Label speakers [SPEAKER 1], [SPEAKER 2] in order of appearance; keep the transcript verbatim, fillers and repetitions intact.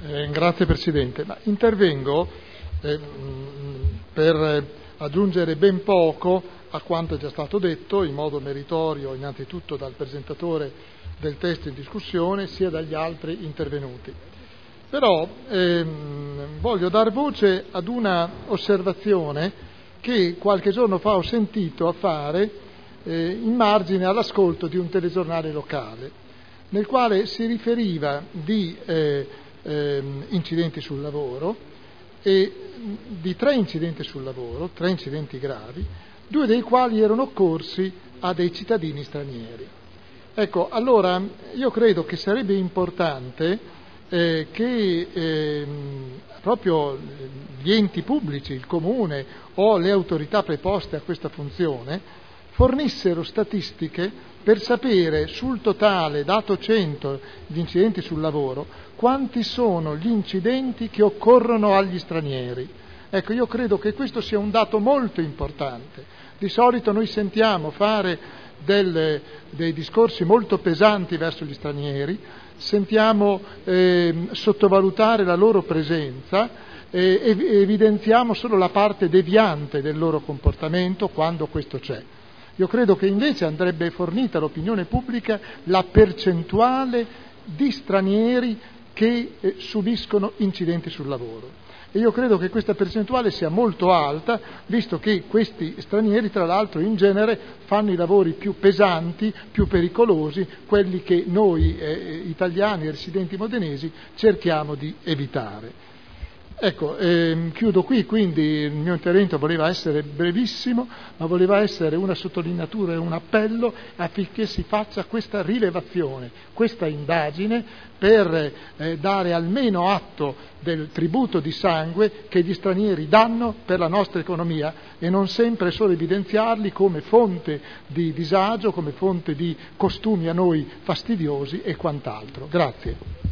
[SPEAKER 1] Eh, grazie Presidente. Ma intervengo eh, per aggiungere ben poco a quanto è già stato detto, in modo meritorio innanzitutto dal presentatore del testo in discussione, sia dagli altri intervenuti. Però ehm, voglio dar voce ad una osservazione che qualche giorno fa ho sentito a fare eh, in margine all'ascolto di un telegiornale locale, nel quale si riferiva di eh, eh, incidenti sul lavoro, e di tre incidenti sul lavoro, tre incidenti gravi, due dei quali erano occorsi a dei cittadini stranieri. Ecco, allora io credo che sarebbe importante eh, che eh, proprio gli enti pubblici, il comune o le autorità preposte a questa funzione fornissero statistiche per sapere sul totale, dato cento, di incidenti sul lavoro, quanti sono gli incidenti che occorrono agli stranieri. Ecco, io credo che questo sia un dato molto importante. Di solito noi sentiamo fare del, dei discorsi molto pesanti verso gli stranieri, sentiamo eh, sottovalutare la loro presenza eh, e evidenziamo solo la parte deviante del loro comportamento quando questo c'è. Io credo che invece andrebbe fornita all'opinione pubblica la percentuale di stranieri che eh, subiscono incidenti sul lavoro. E io credo che questa percentuale sia molto alta, visto che questi stranieri, tra l'altro, in genere fanno i lavori più pesanti, più pericolosi, quelli che noi eh, italiani residenti modenesi cerchiamo di evitare. Ecco, ehm, chiudo qui, quindi il mio intervento voleva essere brevissimo, ma voleva essere una sottolineatura e un appello affinché si faccia questa rilevazione, questa indagine, per eh, dare almeno atto del tributo di sangue che gli stranieri danno per la nostra economia e non sempre solo evidenziarli come fonte di disagio, come fonte di costumi a noi fastidiosi e quant'altro. Grazie.